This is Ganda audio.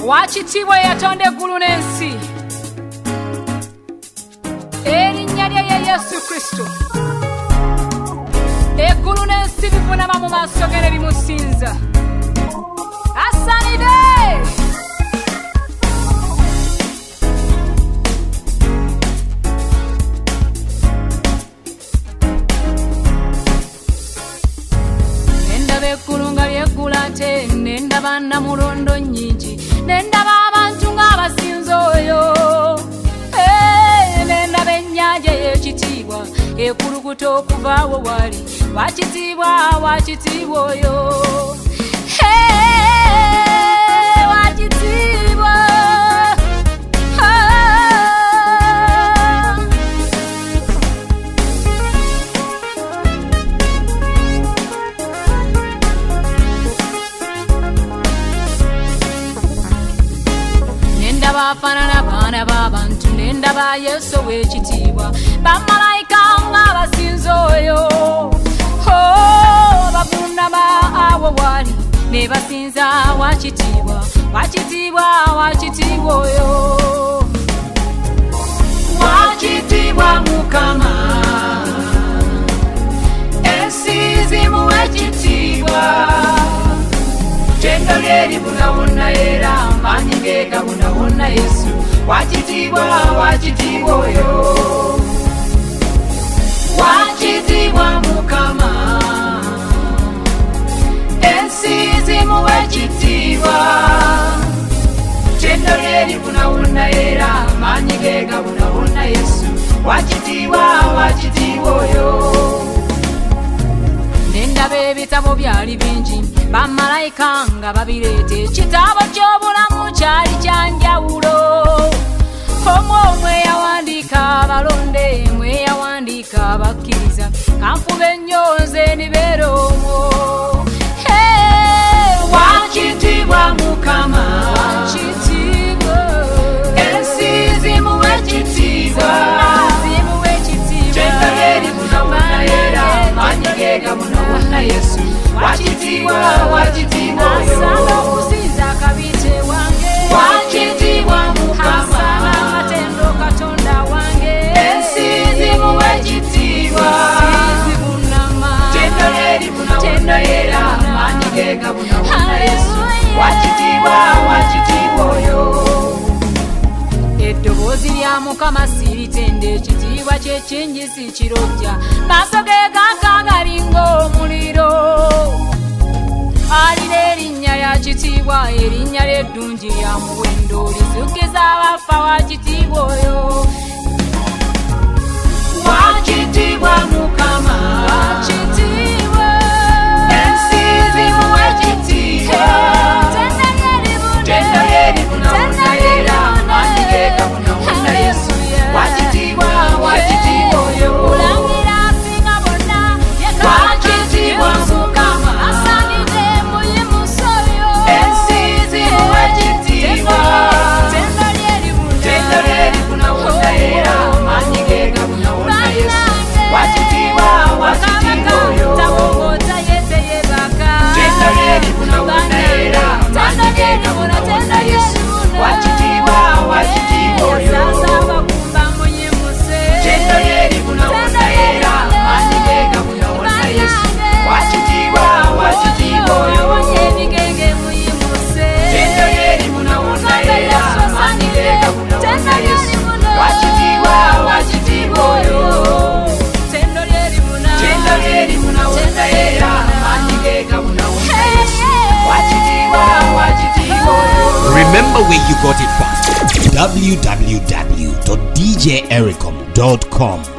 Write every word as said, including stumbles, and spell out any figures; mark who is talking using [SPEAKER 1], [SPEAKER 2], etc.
[SPEAKER 1] Wachitibwa yatonde eggulu n'ensi. Erinnya lye ye Yesu Kristo. Eggulu n'ensi bivunama mu maaso ge ne bimusinza. Asanide! Nendaba eggulu nga lyeggula ate, nendaba namulondo nnyingi, nendaba abantu ng'abasinza oyo. Nendaba ennyanja ey'ekitiibwa ekulukuta okuva awo wali, wakitiibwa wakitiibwa oyo. Wakitiibwa nendaba afaanana baana b'abantu, nendaba Yesu ow'ekitiibwa, bamalayika ng'abasinza oyo. Bavunama awo wali ne basinza wakitiibwa, wakitiibwa wakitiibwa oyo. Wakitiibwa Mukama, ensi zimuwe ekitiibwa, ttendo lye libuna wonna era amaanyi ge gabuna wonna Yesu. Wakitiibwa wakitiibwa oyo. Wakitiibwa Mukama, ensi zimuwe ekitiibwa, ttendo lye libuna wonna era amaanyi ge gabuna wonna Yesu. Wakitiibwa wakitiibwa oyo. Nendaba ebitabo byali bingi, bamalayika nga babireeta, ekitabo ky'obulamu kyali kya njawulo. Omwo omwe yawandiika abalonde, mwe yawandiika abakkiriza, kanfube nnyo nze nibeera omwo. Wakitiibwa Mukama, wakitiibwa, ensi zimuwe ekitiibwa, ttendo lye libuna wonna era amaanyi ge gabuna wonna Yesu. Wakitiibwa wakitiibwa oyo. Asana okusinza akabite wange. Wakitiibwa Mukama, amatendo Katonda wange. Ensi zimuwe ekitiibwa, ttendo lye libuna wonna era amaanyi ge gabuna wonna Yesu. Wakitiibwa wakitiibwa oyo. Eddoboozi lya Mukama siritende, ekitiibwa kye kingi si kirojja, maaso ge gakagali ng'omuliro. Alina erinnya lya kitiibwa, erinnya ly'eddungi lya muwendo, lizukiza abafa. Wakitiibwa oyo. Wakitiibwa Mukama, wakitiibwa, ensi zimuwe ekitiibwa, ttendo lye libuna wonna era amaanyi ge gabuna wonna Yesu. Wakitiibwa wakitiibwa oyo. Omulangira asinga bonna, wakitiibwa Mukama, asanide muyimusa oyo. Ensi zimuwe ekitiibwa, ttendo lye libuna wonna era amaanyi ge gabuna wonna Yesu. Wakitiibwa wakitiibwa oyo. Tabongota yete yebaka, ttendo lye libuna wonna era amaanyi ge gabuna wonna Yesu. Wakitiibwa wakitiibwa oyo. Sasa bakumba muyimuse, ttendo lye libuna wonna era amaanyi ge gabuna wonna Yesu. Wakitiibwa wakitiibwa oyo. Ebigenge muyimuse, ttendo lye libuna wonna era amaanyi ge gabuna wonna Yesu. Wakitiibwa wakitiibwa oyo. Ttendo lye libuna wonna era amaanyi ge gabuna wonna Yesu. Wakitiibwa wakitiibwa oyo.
[SPEAKER 2] Remember where you got it from. w w w dot d j ericom dot com